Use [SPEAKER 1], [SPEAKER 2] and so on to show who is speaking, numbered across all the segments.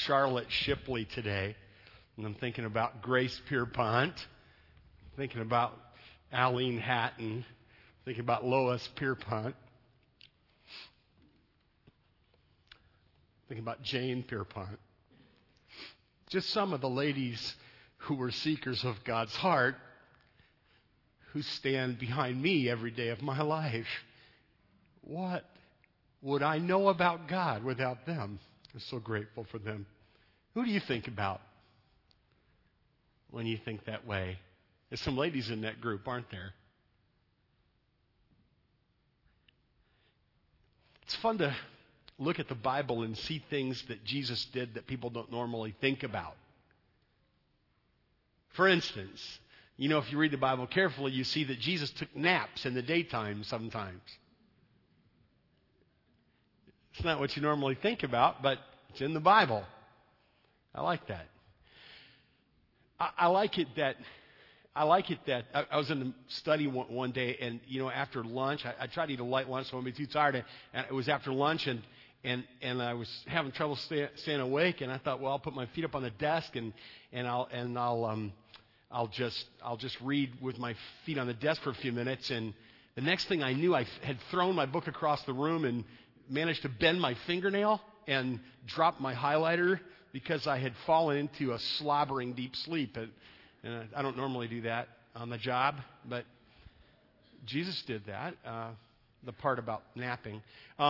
[SPEAKER 1] Charlotte Shipley today, and I'm thinking about Grace Pierpont, thinking about Aline Hatton, thinking about Lois Pierpont, thinking about Jane Pierpont. Just some of the ladies who were seekers of God's heart, who stand behind me every day of my life. What would I know about God without them? I'm so grateful for them. Who do you think about when you think that way? There's some ladies in that group, aren't there? It's fun to look at the Bible and see things that Jesus did that people don't normally think about. For instance, if you read the Bible carefully, you see that Jesus took naps in the daytime sometimes. It's not what you normally think about, but it's in the Bible. I like that. I like it that I was in the study one day, and after lunch, I tried to eat a light lunch, so I wouldn't be too tired. And it was after lunch, and I was having trouble staying awake, and I thought, well, I'll put my feet up on the desk, and I'll just read with my feet on the desk for a few minutes. And the next thing I knew, I had thrown my book across the room and managed to bend my fingernail and drop my highlighter because I had fallen into a slobbering deep sleep. And I don't normally do that on the job, but Jesus did that, the part about napping.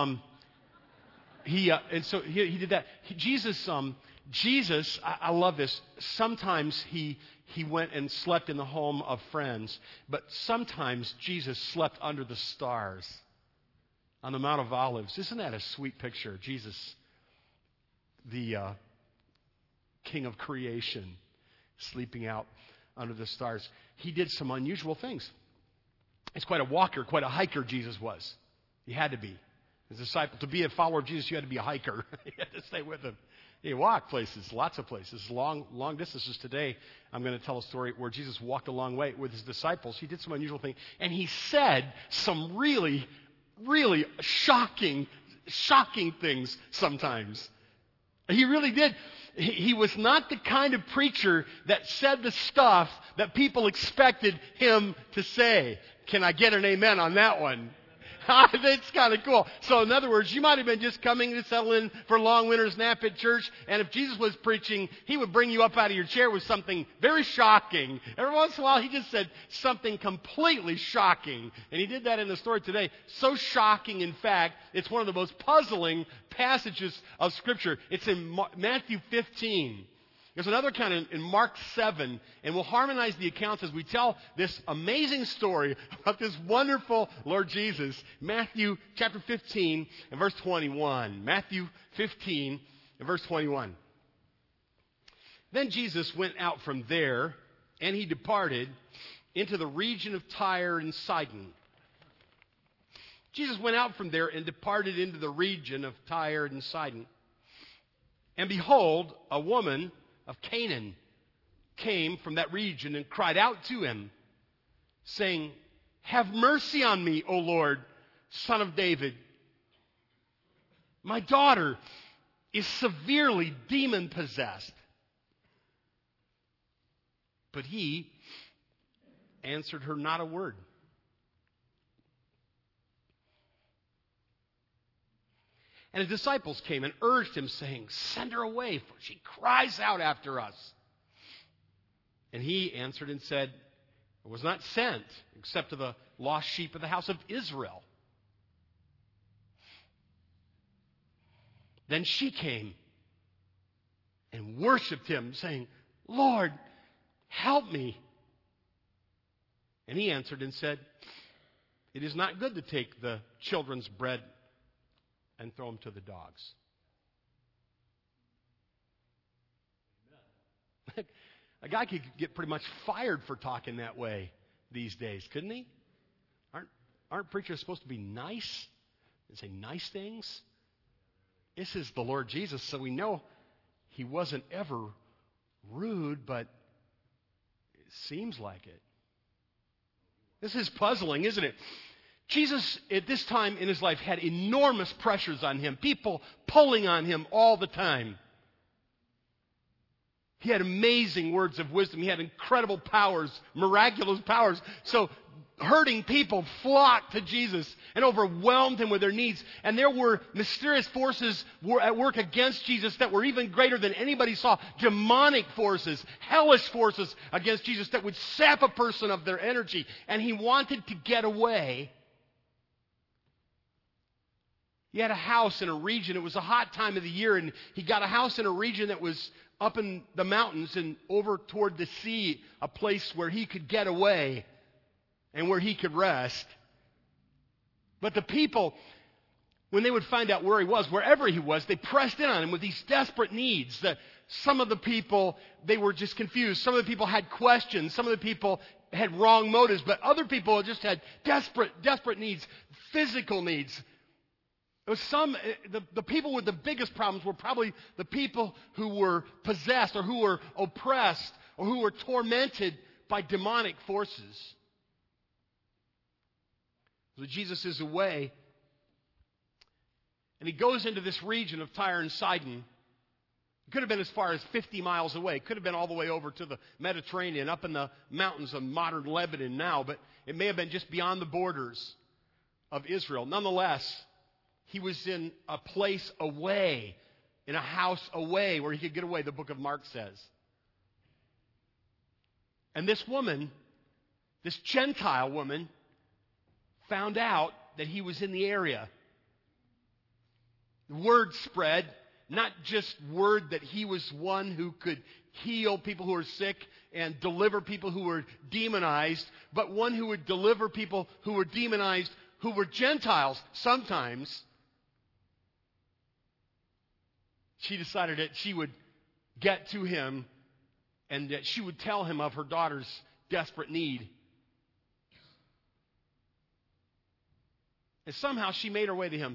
[SPEAKER 1] He did that. Jesus, I love this. Sometimes he went and slept in the home of friends, but sometimes Jesus slept under the stars on the Mount of Olives. Isn't that a sweet picture? Jesus, the King of creation, sleeping out under the stars. He did some unusual things. He's quite a walker, quite a hiker, Jesus was. He had to be. As a disciple, to be a follower of Jesus, you had to be a hiker. You had to stay with him. He walked places, lots of places, long distances. Today, I'm going to tell a story where Jesus walked a long way with his disciples. He did some unusual things, and he said some really, really shocking things sometimes. He really did. He was not the kind of preacher that said the stuff that people expected him to say. Can I get an amen on that one? It's kind of cool. So in other words, you might have been just coming to settle in for a long winter's nap at church, and if Jesus was preaching, he would bring you up out of your chair with something very shocking. Every once in a while, he just said something completely shocking. And he did that in the story today. So shocking, in fact, it's one of the most puzzling passages of Scripture. It's in Matthew 15. There's another kind in Mark 7, and we'll harmonize the accounts as we tell this amazing story about this wonderful Lord Jesus. Matthew chapter 15 and verse 21. Matthew 15 and verse 21. Then Jesus went out from there, and he departed into the region of Tyre and Sidon. Jesus went out from there and departed into the region of Tyre and Sidon. And behold, a woman of Canaan came from that region and cried out to him, saying, "Have mercy on me, O Lord, Son of David. My daughter is severely demon-possessed." But he answered her not a word. And his disciples came and urged him, saying, "Send her away, for she cries out after us." And he answered and said, "I was not sent except to the lost sheep of the house of Israel." Then she came and worshipped him, saying, "Lord, help me." And he answered and said, "It is not good to take the children's bread and throw them to the dogs." A guy could get pretty much fired for talking that way these days, couldn't he? Aren't preachers supposed to be nice and say nice things? This is the Lord Jesus, so we know he wasn't ever rude, but it seems like it. This is puzzling, isn't it? Jesus, at this time in his life, had enormous pressures on him, people pulling on him all the time. He had amazing words of wisdom. He had incredible powers, miraculous powers. So hurting people flocked to Jesus and overwhelmed him with their needs. And there were mysterious forces at work against Jesus that were even greater than anybody saw. Demonic forces, hellish forces against Jesus that would sap a person of their energy. And he wanted to get away. He had a house in a region. It was a hot time of the year, and he got a house in a region that was up in the mountains and over toward the sea, a place where he could get away and where he could rest. But the people, when they would find out where he was, wherever he was, they pressed in on him with these desperate needs. Some of the people, they were just confused. Some of the people had questions. Some of the people had wrong motives. But other people just had desperate needs, physical needs. The people with the biggest problems were probably the people who were possessed or who were oppressed or who were tormented by demonic forces. So Jesus is away, and he goes into this region of Tyre and Sidon. It could have been as far as 50 miles away. It could have been all the way over to the Mediterranean, up in the mountains of modern Lebanon now, but it may have been just beyond the borders of Israel. Nonetheless, he was in a place away, in a house away where he could get away, the book of Mark says. And this woman, this Gentile woman, found out that he was in the area. The word spread, not just word that he was one who could heal people who were sick and deliver people who were demonized, but one who would deliver people who were demonized, who were Gentiles sometimes. She decided that she would get to him and that she would tell him of her daughter's desperate need. And somehow she made her way to him.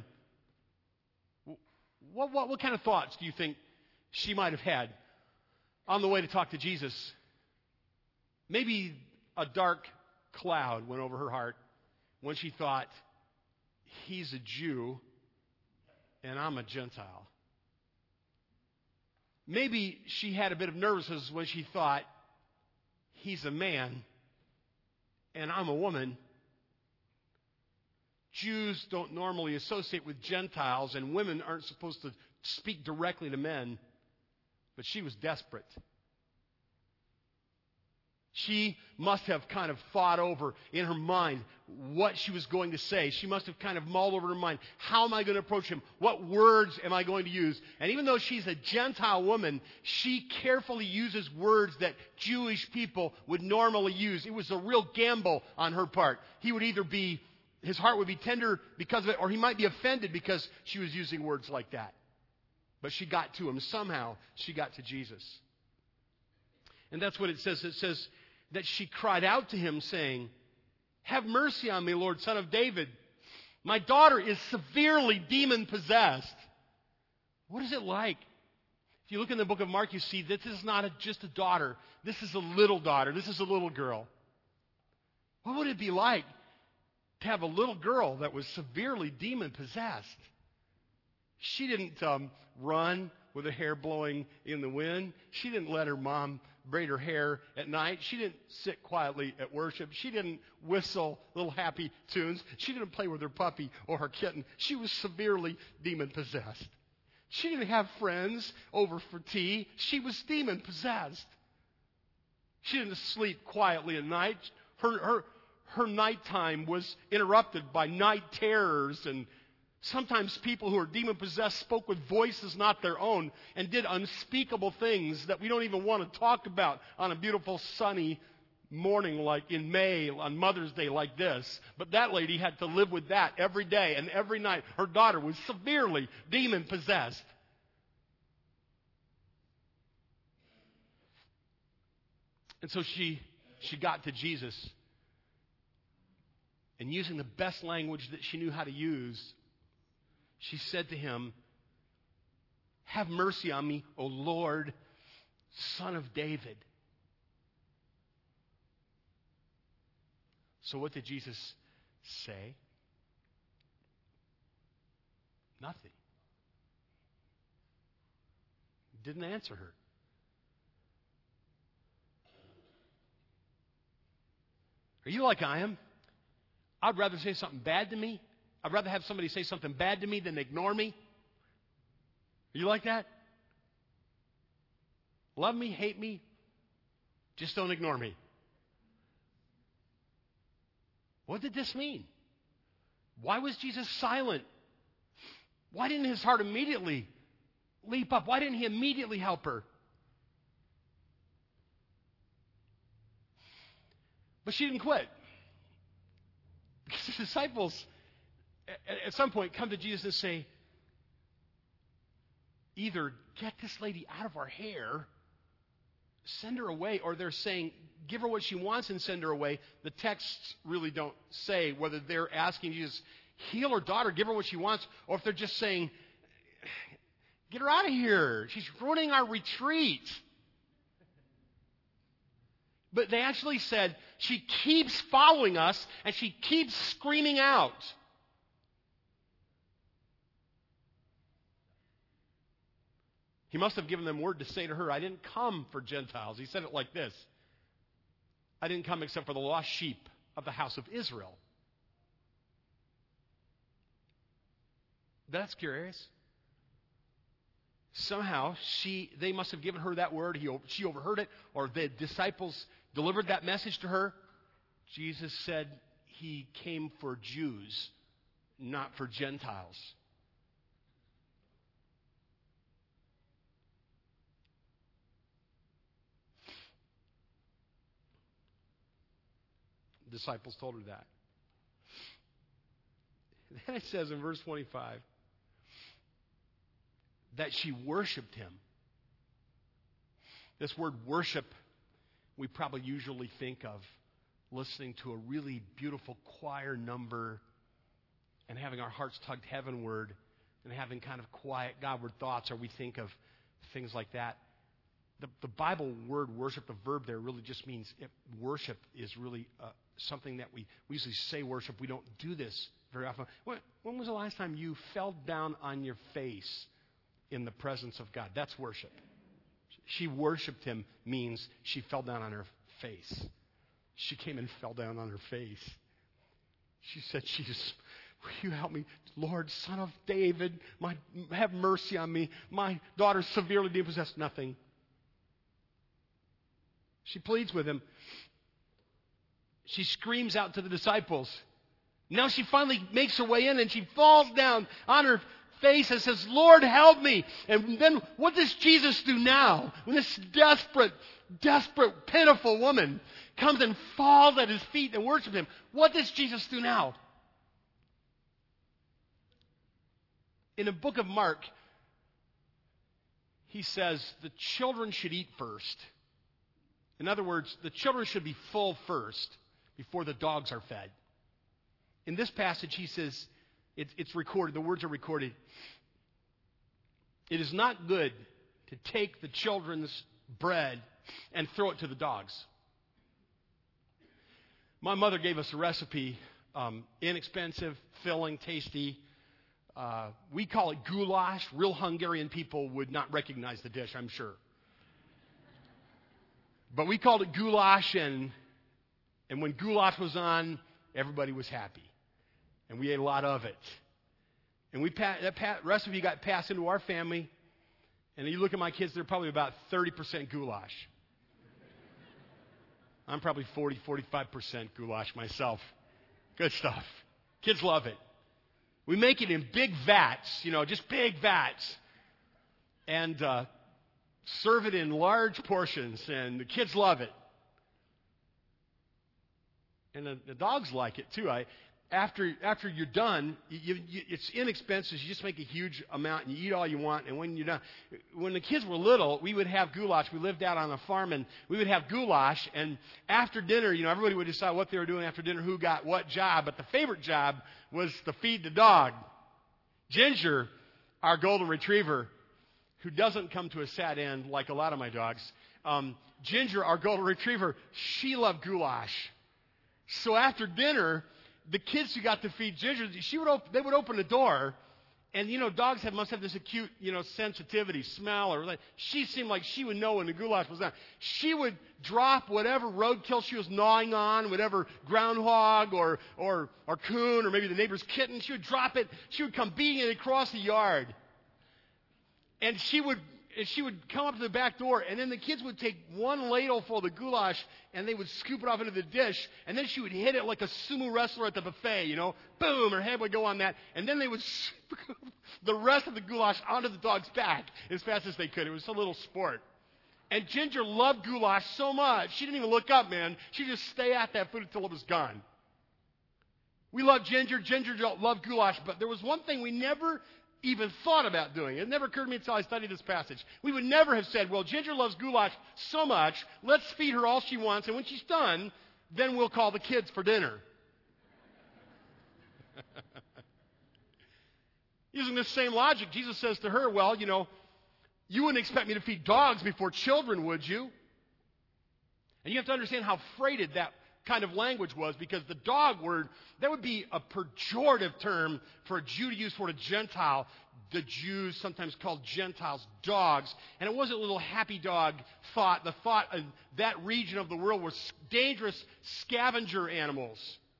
[SPEAKER 1] What kind of thoughts do you think she might have had on the way to talk to Jesus? Maybe a dark cloud went over her heart when she thought, he's a Jew and I'm a Gentile. Maybe she had a bit of nervousness when she thought, he's a man and I'm a woman. Jews don't normally associate with Gentiles, and women aren't supposed to speak directly to men. But she was desperate. She must have kind of thought over in her mind what she was going to say. She must have kind of mulled over her mind, how am I going to approach him? What words am I going to use? And even though she's a Gentile woman, she carefully uses words that Jewish people would normally use. It was a real gamble on her part. His heart would be tender because of it, or he might be offended because she was using words like that. But she got to him. Somehow she got to Jesus. And that's what it says. It says that she cried out to him saying, have mercy on me, Lord, Son of David. My daughter is severely demon-possessed. What is it like? If you look in the book of Mark, you see that this is not just a daughter. This is a little daughter. This is a little girl. What would it be like to have a little girl that was severely demon-possessed? She didn't run with her hair blowing in the wind. She didn't let her mom braid her hair at night. She didn't sit quietly at worship. She didn't whistle little happy tunes. She didn't play with her puppy or her kitten. She was severely demon-possessed. She didn't have friends over for tea. She was demon-possessed. She didn't sleep quietly at night. Her nighttime was interrupted by night terrors, and sometimes people who are demon-possessed spoke with voices not their own and did unspeakable things that we don't even want to talk about on a beautiful sunny morning like in May on Mother's Day like this. But that lady had to live with that every day and every night. Her daughter was severely demon-possessed. And so she got to Jesus. And using the best language that she knew how to use, she said to him, have mercy on me, O Lord, Son of David. So what did Jesus say? Nothing. He didn't answer her. Are you like I am? I'd rather say something bad to me. I'd rather have somebody say something bad to me than ignore me. Are you like that? Love me, hate me, just don't ignore me. What did this mean? Why was Jesus silent? Why didn't his heart immediately leap up? Why didn't he immediately help her? But she didn't quit. Because the disciples, at some point, come to Jesus and say, either get this lady out of our hair, send her away, or they're saying, give her what she wants and send her away. The texts really don't say whether they're asking Jesus, heal her daughter, give her what she wants, or if they're just saying, get her out of here. She's ruining our retreat. But they actually said, she keeps following us and she keeps screaming out. He must have given them word to say to her, I didn't come for Gentiles. He said it like this. I didn't come except for the lost sheep of the house of Israel. That's curious. Somehow, they must have given her that word. She overheard it, or the disciples delivered that message to her. Jesus said he came for Jews, not for Gentiles. The disciples told her that. Then it says in verse 25 that she worshiped him. This word worship, we probably usually think of listening to a really beautiful choir number and having our hearts tugged heavenward and having kind of quiet Godward thoughts, or we think of things like that. The Bible word worship, the verb there, really just means worship is really something that we usually say worship. We don't do this very often. When was the last time you fell down on your face in the presence of God? That's worship. She worshiped him means she fell down on her face. She came and fell down on her face. She said, Jesus, will you help me? Lord, Son of David, have mercy on me. My daughter's severely demon-possessed. Nothing. She pleads with him. She screams out to the disciples. Now she finally makes her way in and she falls down on her face and says, Lord, help me. And then what does Jesus do now? When this desperate, pitiful woman comes and falls at his feet and worships him, what does Jesus do now? In the book of Mark, he says the children should eat first. In other words, the children should be full first before the dogs are fed. In this passage, he says, it's recorded, the words are recorded. It is not good to take the children's bread and throw it to the dogs. My mother gave us a recipe, inexpensive, filling, tasty. We call it goulash. Real Hungarian people would not recognize the dish, I'm sure. But we called it goulash, and when goulash was on, everybody was happy. And we ate a lot of it. And that recipe got passed into our family. And you look at my kids, they're probably about 30% goulash. I'm probably 45% goulash myself. Good stuff. Kids love it. We make it in big vats, just big vats. And serve it in large portions, and the kids love it. And the dogs like it, too. After you're done, it's inexpensive. You just make a huge amount, and you eat all you want. And when you're done, when the kids were little, we would have goulash. We lived out on a farm, and we would have goulash. And after dinner, everybody would decide what they were doing after dinner, who got what job. But the favorite job was to feed the dog. Ginger, our golden retriever, who doesn't come to a sad end like a lot of my dogs. Ginger, our golden retriever, she loved goulash. So after dinner, the kids who got to feed Ginger, they would open the door, And, dogs must have this acute, sensitivity, smell, or like, she seemed like she would know when the goulash was done. She would drop whatever roadkill she was gnawing on, whatever groundhog or coon or maybe the neighbor's kitten. She would drop it. She would come beating it across the yard. And she would come up to the back door, and then the kids would take one ladle full of the goulash, and they would scoop it off into the dish, and then she would hit it like a sumo wrestler at the buffet, Boom, her head would go on that, and then they would scoop the rest of the goulash onto the dog's back as fast as they could. It was a little sport. And Ginger loved goulash so much, she didn't even look up, man. She'd just stay at that food until it was gone. We loved Ginger. Ginger loved goulash, but there was one thing we never even thought about doing. It never occurred to me until I studied this passage. We would never have said, well, Ginger loves goulash so much, let's feed her all she wants, and when she's done, then we'll call the kids for dinner. Using this same logic, Jesus says to her, well, you wouldn't expect me to feed dogs before children, would you? And you have to understand how freighted that kind of language was, because the dog word, that would be a pejorative term for a Jew to use for a Gentile. The Jews sometimes called Gentiles dogs, and it wasn't a little happy dog thought. The thought of that region of the world was dangerous scavenger animals.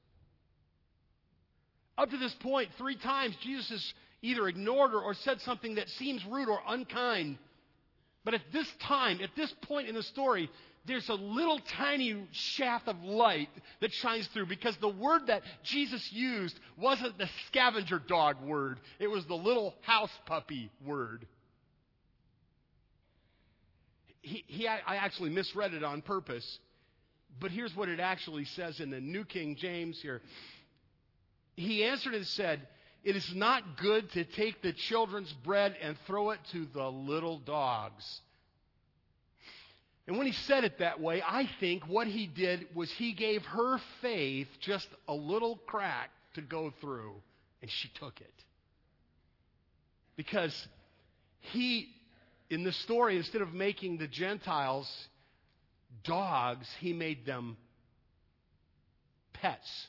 [SPEAKER 1] Up to this point, 3 times, Jesus has either ignored her or said something that seems rude or unkind. But at this time, at this point in the story, there's a little tiny shaft of light that shines through, because the word that Jesus used wasn't the scavenger dog word. It was the little house puppy word. I actually misread it on purpose, but here's what it actually says in the New King James here. He answered and said, "It is not good to take the children's bread and throw it to the little dogs." And when he said it that way, I think what he did was he gave her faith just a little crack to go through, and she took it. Because he, in the story, instead of making the Gentiles dogs, he made them pets.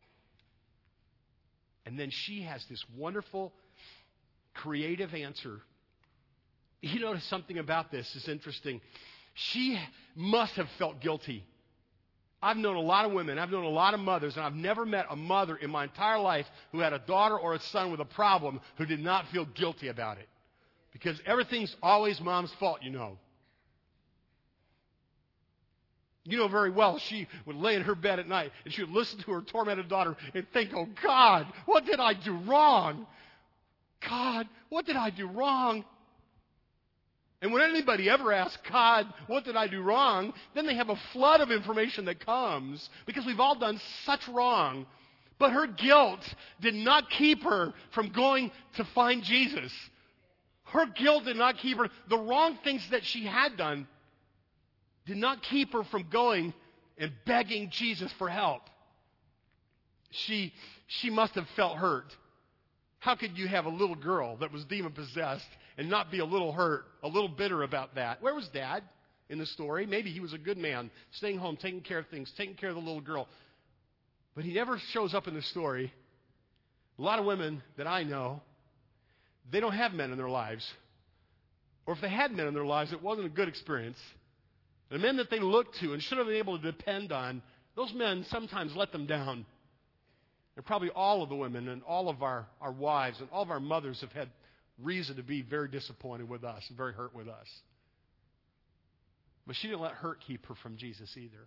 [SPEAKER 1] And then she has this wonderful, creative answer. You notice something about this is interesting. She must have felt guilty. I've known a lot of women, I've known a lot of mothers, and I've never met a mother in my entire life who had a daughter or a son with a problem who did not feel guilty about it. Because everything's always mom's fault, You know very well she would lay in her bed at night and she would listen to her tormented daughter and think, oh God, what did I do wrong? God, what did I do wrong? And when anybody ever asks God, what did I do wrong? Then they have a flood of information that comes because we've all done such wrong. But her guilt did not keep her from going to find Jesus. Her guilt did not keep her. The wrong things that she had done did not keep her from going and begging Jesus for help. She must have felt hurt. How could you have a little girl that was demon-possessed and not be a little hurt, a little bitter about that? Where was Dad in the story? Maybe he was a good man, staying home, taking care of things, taking care of the little girl. But he never shows up in the story. A lot of women that I know, they don't have men in their lives. Or if they had men in their lives, it wasn't a good experience. The men that they looked to and should have been able to depend on, those men sometimes let them down. And probably all of the women and all of our wives and all of our mothers have had reason to be very disappointed with us and very hurt with us. But she didn't let hurt keep her from Jesus either.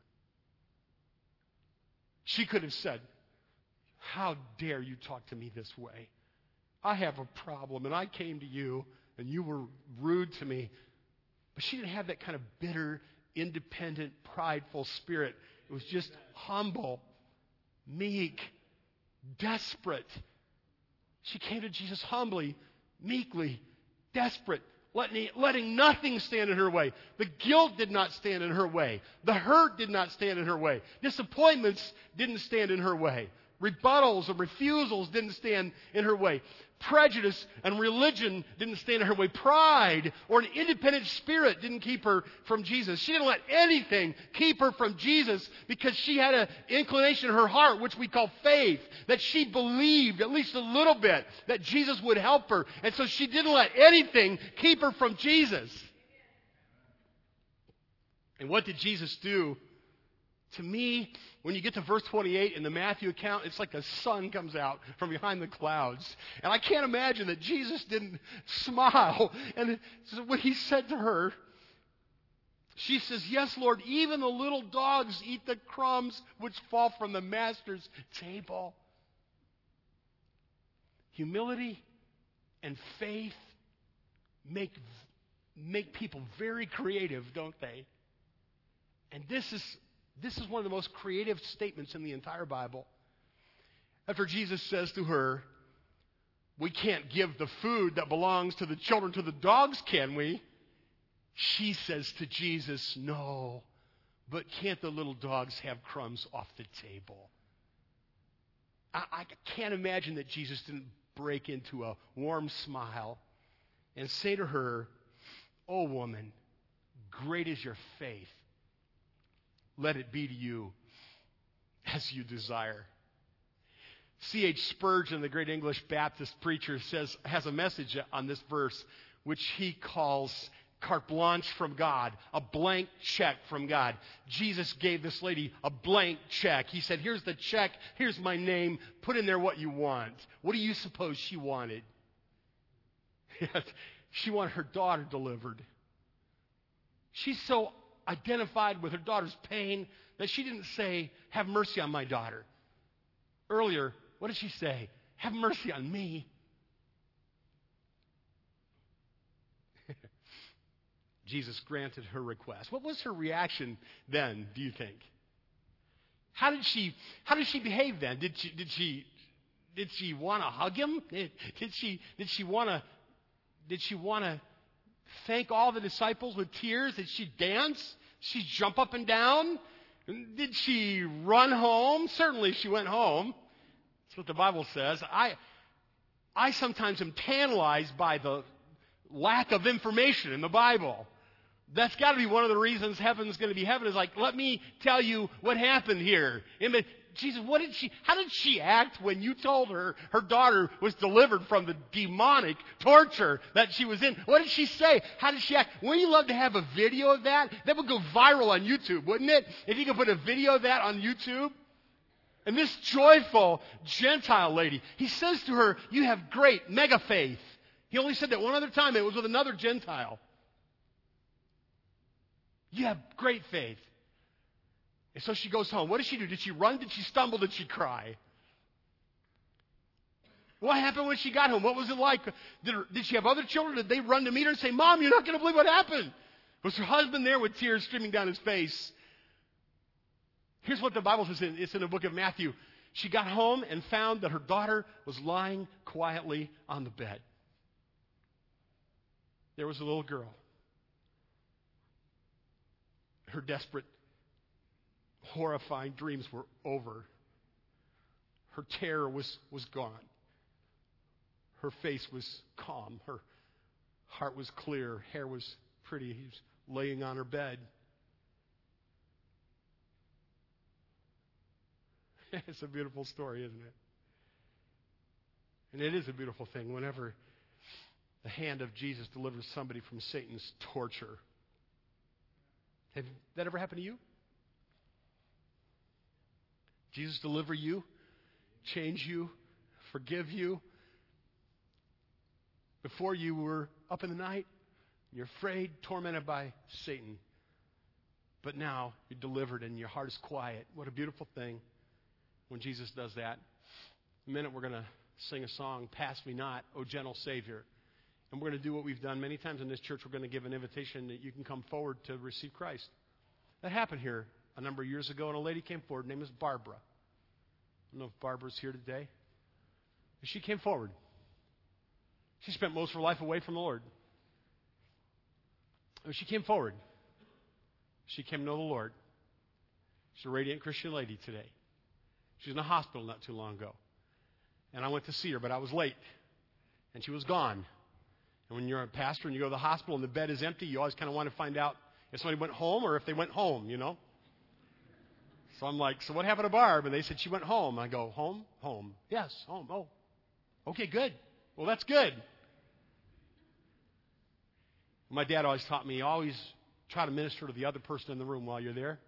[SPEAKER 1] She could have said, how dare you talk to me this way? I have a problem and I came to you and you were rude to me. But she didn't have that kind of bitter, independent, prideful spirit. It was just humble, meek, desperate. She came to Jesus humbly, meekly, desperate, letting nothing stand in her way. The guilt did not stand in her way. The hurt did not stand in her way. Disappointments didn't stand in her way. Rebuttals or refusals didn't stand in her way. prejudice and religion didn't stand in her way. Pride or an independent spirit didn't keep her from Jesus. She didn't let anything keep her from Jesus because she had an inclination in her heart, which we call faith, that she believed at least a little bit that Jesus would help her. And so she didn't let anything keep her from Jesus. And what did Jesus do? To me, when you get to verse 28 in the Matthew account, it's like the sun comes out from behind the clouds. And I can't imagine that Jesus didn't smile. And when he said to her, she says, "Yes, Lord, even the little dogs eat the crumbs which fall from the master's table." Humility and faith make people very creative, don't they? And this is one of the most creative statements in the entire Bible. After Jesus says to her, "We can't give the food that belongs to the children to the dogs, can we?" She says to Jesus, "No, but can't the little dogs have crumbs off the table?" I can't imagine that Jesus didn't break into a warm smile and say to her, "Oh, woman, great is your faith. Let it be to you as you desire." C.H. Spurgeon, the great English Baptist preacher, has a message on this verse, which he calls carte blanche from God, a blank check from God. Jesus gave this lady a blank check. He said, "Here's the check. Here's my name. Put in there what you want." What do you suppose she wanted? She wanted her daughter delivered. She's so identified with her daughter's pain that she didn't say, "Have mercy on my daughter." Earlier, what did she say? "Have mercy on me." Jesus granted her request. What was her reaction then, do you think? How did she behave then? Did she want to hug him? Did she want to thank all the disciples with tears? Did she dance? Did she jump up and down? Did she run home? Certainly she went home. That's what the Bible says. I sometimes am tantalized by the lack of information in the Bible. That's got to be one of the reasons heaven's going to be heaven, is like, let me tell you what happened here. Jesus, how did she act when you told her her daughter was delivered from the demonic torture that she was in? What did she say? How did she act? Wouldn't you love to have a video of that? That would go viral on YouTube, wouldn't it? If you could put a video of that on YouTube. And this joyful Gentile lady, he says to her, "You have great mega faith." He only said that one other time. It was with another Gentile. "You have great faith." And so she goes home. What did she do? Did she run? Did she stumble? Did she cry? What happened when she got home? What was it like? Did she have other children? Did they run to meet her and say, "Mom, you're not going to believe what happened"? Was her husband there with tears streaming down his face? Here's what the Bible says. It's in the book of Matthew. She got home and found that her daughter was lying quietly on the bed. There was a little girl. Her desperate, horrifying dreams were over. Her terror was gone. Her face was calm. Her heart was clear. Her hair was pretty. He was laying on her bed. It's a beautiful story, isn't it? And it is a beautiful thing whenever the hand of Jesus delivers somebody from Satan's torture. Have that ever happened to you? Jesus deliver you, change you, forgive you. Before you were up in the night, you're afraid, tormented by Satan. But now you're delivered and your heart is quiet. What a beautiful thing when Jesus does that. In a minute we're going to sing a song, "Pass Me Not, O Gentle Savior." And we're going to do what we've done many times in this church. We're going to give an invitation that you can come forward to receive Christ. That happened here a number of years ago, and a lady came forward. Her name is Barbara. I don't know if Barbara's here today. But she came forward. She spent most of her life away from the Lord. But she came forward. She came to know the Lord. She's a radiant Christian lady today. She was in a hospital not too long ago. And I went to see her, but I was late. And she was gone. And when you're a pastor and you go to the hospital and the bed is empty, you always kind of want to find out if somebody went home or if they went home, you know. So I'm like, so what happened to Barb? And they said she went home. I go, home? Home. Yes, home. Oh, okay, good. Well, that's good. My dad always taught me, always try to minister to the other person in the room while you're there.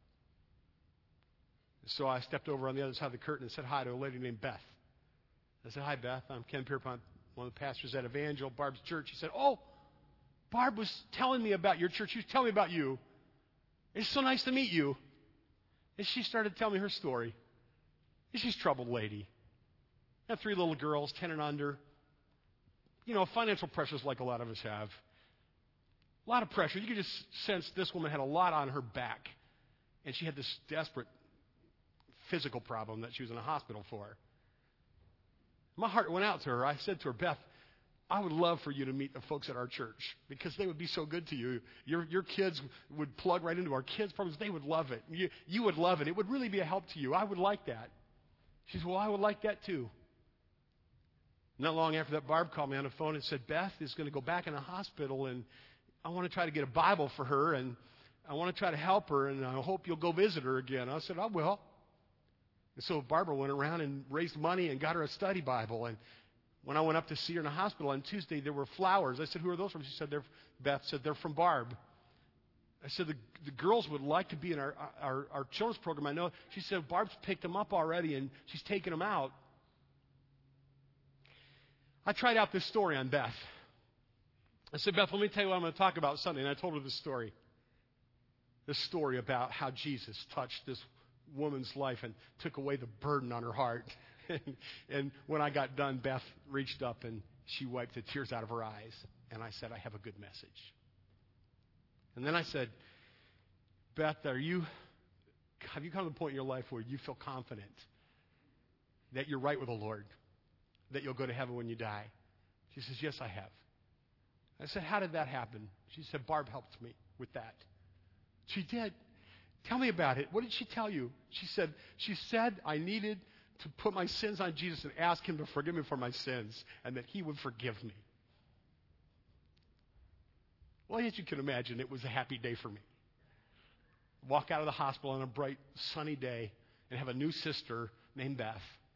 [SPEAKER 1] So I stepped over on the other side of the curtain and said hi to a lady named Beth. I said, hi, Beth. I'm Ken Pierpont, one of the pastors at Evangel, Barb's church. He said, oh, Barb was telling me about your church. She was telling me about you. It's so nice to meet you. And she started telling me her story. And she's a troubled lady. Had 3 little girls, 10 and under. You know, financial pressures like a lot of us have. A lot of pressure. You could just sense this woman had a lot on her back. And she had this desperate physical problem that she was in a hospital for. My heart went out to her. I said to her, Beth, I would love for you to meet the folks at our church because they would be so good to you. Your kids would plug right into our kids' problems. They would love it. You would love it. It would really be a help to you. I would like that. She said, well, I would like that too. Not long after that, Barb called me on the phone and said, Beth is going to go back in the hospital, and I want to try to get a Bible for her, and I want to try to help her, and I hope you'll go visit her again. I said, I will. And so Barbara went around and raised money and got her a study Bible. And when I went up to see her in the hospital on Tuesday, there were flowers. I said, who are those from? She said, Beth said, they're from Barb. I said, the girls would like to be in our children's program. I know. She said, Barb's picked them up already, and she's taken them out. I tried out this story on Beth. I said, Beth, let me tell you what I'm going to talk about Sunday. And I told her this story. This story about how Jesus touched this woman's life and took away the burden on her heart. And when I got done, Beth reached up and she wiped the tears out of her eyes. And I said, I have a good message. And then I said, Beth, have you come to the point in your life where you feel confident that you're right with the Lord, that you'll go to heaven when you die? She says, yes, I have. I said, how did that happen? She said, Barb helped me with that. She did. Tell me about it. What did she tell you? She said I needed to put my sins on Jesus and ask him to forgive me for my sins and that he would forgive me. Well, as you can imagine, it was a happy day for me. Walk out of the hospital on a bright, sunny day and have a new sister named Beth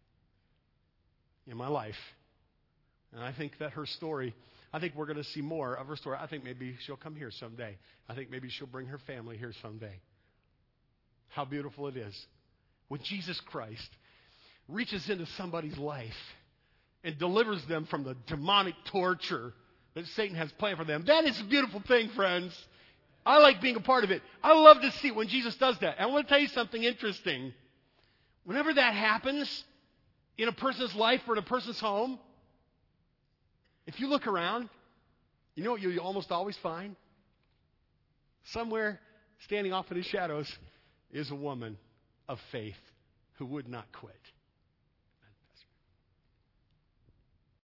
[SPEAKER 1] in my life. And I think that her story, I think we're going to see more of her story. I think maybe she'll come here someday. I think maybe she'll bring her family here someday. How beautiful it is when Jesus Christ reaches into somebody's life and delivers them from the demonic torture that Satan has planned for them. That is a beautiful thing, friends. I like being a part of it. I love to see when Jesus does that. And I want to tell you something interesting. Whenever that happens in a person's life or in a person's home, if you look around, you know what you almost always find? Somewhere standing off in the shadows is a woman of faith who would not quit.